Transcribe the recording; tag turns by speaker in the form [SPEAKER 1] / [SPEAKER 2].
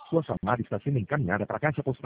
[SPEAKER 1] Sua chamada está sendo encaminhada para a caixa postal.